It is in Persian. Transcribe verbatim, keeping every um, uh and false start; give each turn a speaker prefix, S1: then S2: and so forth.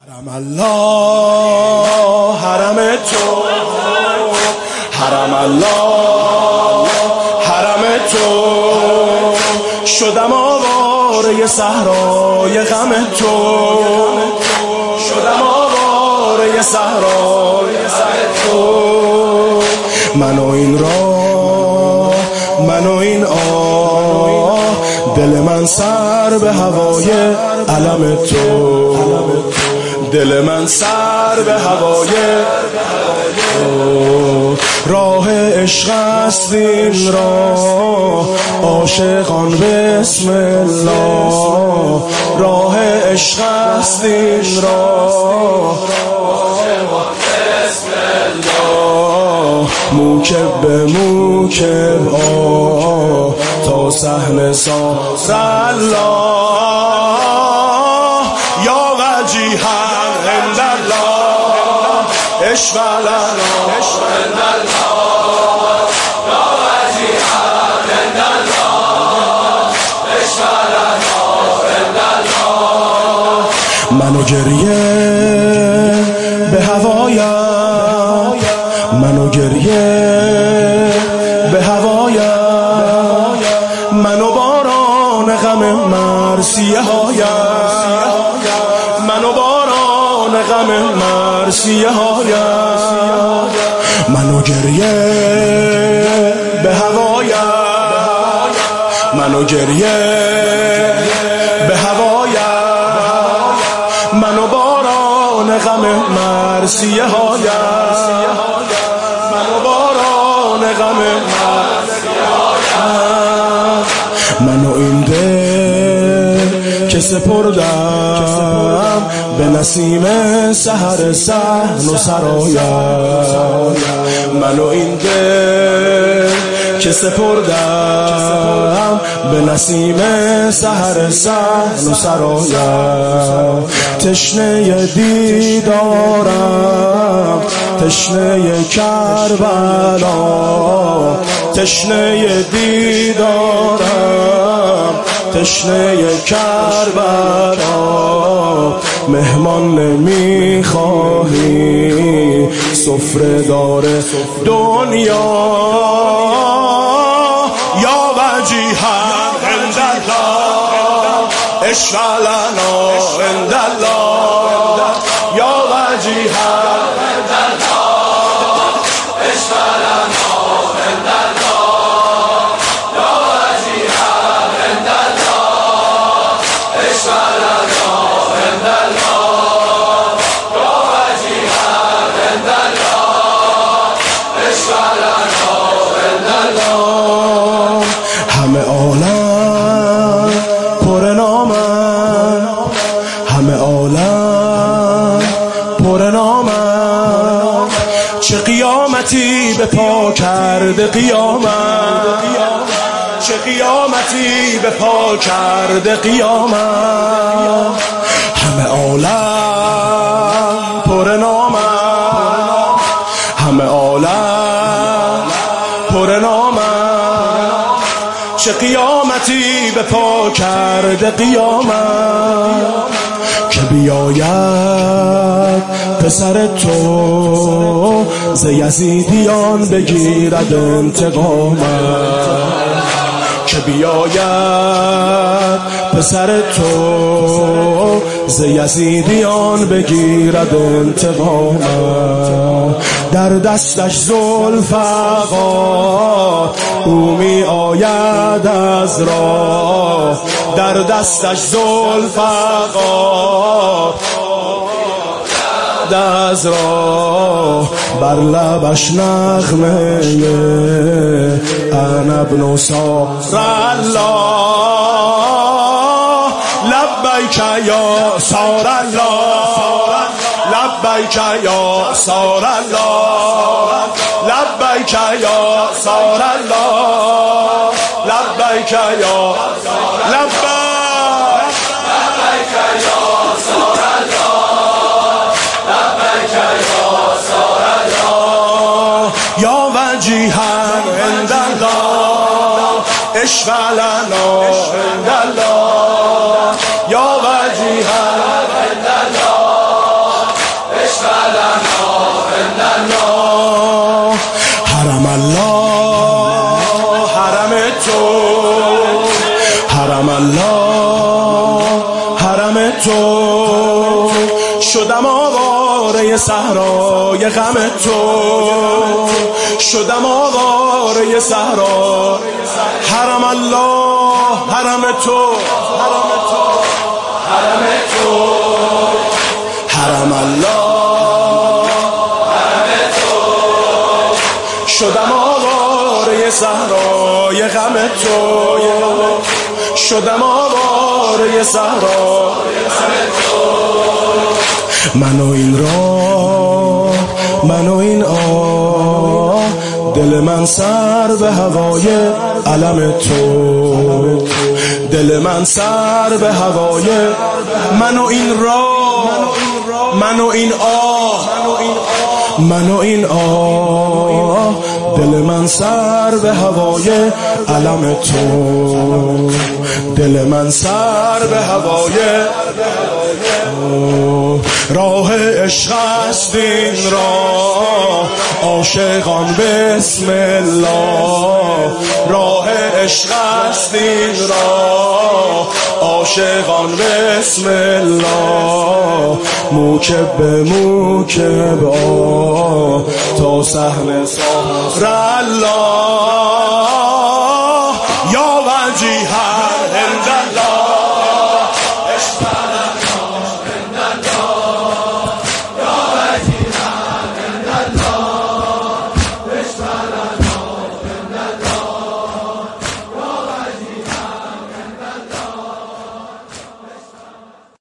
S1: حرم الله حرم تو، حرم الله حرم تو، شدم آواره صحرای غم تو، شدم آواره صحرای غم تو. من و این راه، من و این آه، دل من سر به هوای علم تو، دل من سر به هوای تو. راه عشق است این راه، عاشقان بسم الله. راه عشق است این راه، عاشقان بسم الله. موکب به موکب آه، تا صحن ساز الله. یا وجیها عند الله اشفع لنا عند الله، یا وجیها عند الله اشفع لنا عند الله. منو گریه به هوایم، منو گریه به هوایم، منو باران غم مرثیه هایم، منو باران غم مرثیه هایم. منو گریه به هوایم، منو گریه به هوایم، منو باران غم مرثیه هایم، منو باران غم مرثیه هایم. منو این دل که سپردم به نسیم سحر صحن و سرایم، منو این دل که سپردم به نسیم سحر صحن و سرایم. تشنه دیدارم، تشنه کربلا، تشنه دیدارم، تشنه کربلا. مهمان نمیخواهی سفره دار دنیا. یا وجیها عند الله اشفع لنا عند الله، یا وجیها عند الله اشفع لنا عند الله، یا وجیها عند الله اشفع لنا عند الله، یا وجیها عند الله اشفع لنا عند الله. همه عالم پر نامن، همه عالم پر نامن. چه قیامتی به پا کرده قیامت، چه قیامتی به پا کرده قیامت. همه عالم پر نامن، همه عالم پر نامن. چه قیامتی به پا کرده قیامت. که بیاید پسر تو ز یزیدیان بگیرد انتقامت، که بیاید پسر تو ز یزیدیان بگیرد انتقامت. در دستش ذوالفقار او می آید از راه، در دستش ذوالفقار از راه. بر لبش نغمه انا ابن سار الله. لبیک یا سار الله، لبیک یا سار الله، لبیک یا سار الله، لبیک یا لبیک لبیک یا سار الله، لبیک یا سار الله. یا وجیها عند الله اشفع لنا عند الله، یا وجیها عند الله شدم آواره صحرای غم تو، شدم آواره صحرا. حرم الله حرم تو، حرم تو، حرم تو، حرم الله حرم تو. شدم آواره صحرای غم تو، شدم آواره صحرا. من و این راه، من و این آه، دل من سر به هوای علم تو، دل من سر به هوای. من و این راه، من و این آه، من و این آه، دل من سر به هوای علم تو، دل من سر به هوای. راه عشق است این راه، عاشقان بسم الله. راه عشق است این راه، عاشقان بسم الله. موکب به موکب تا صحن سهر الله.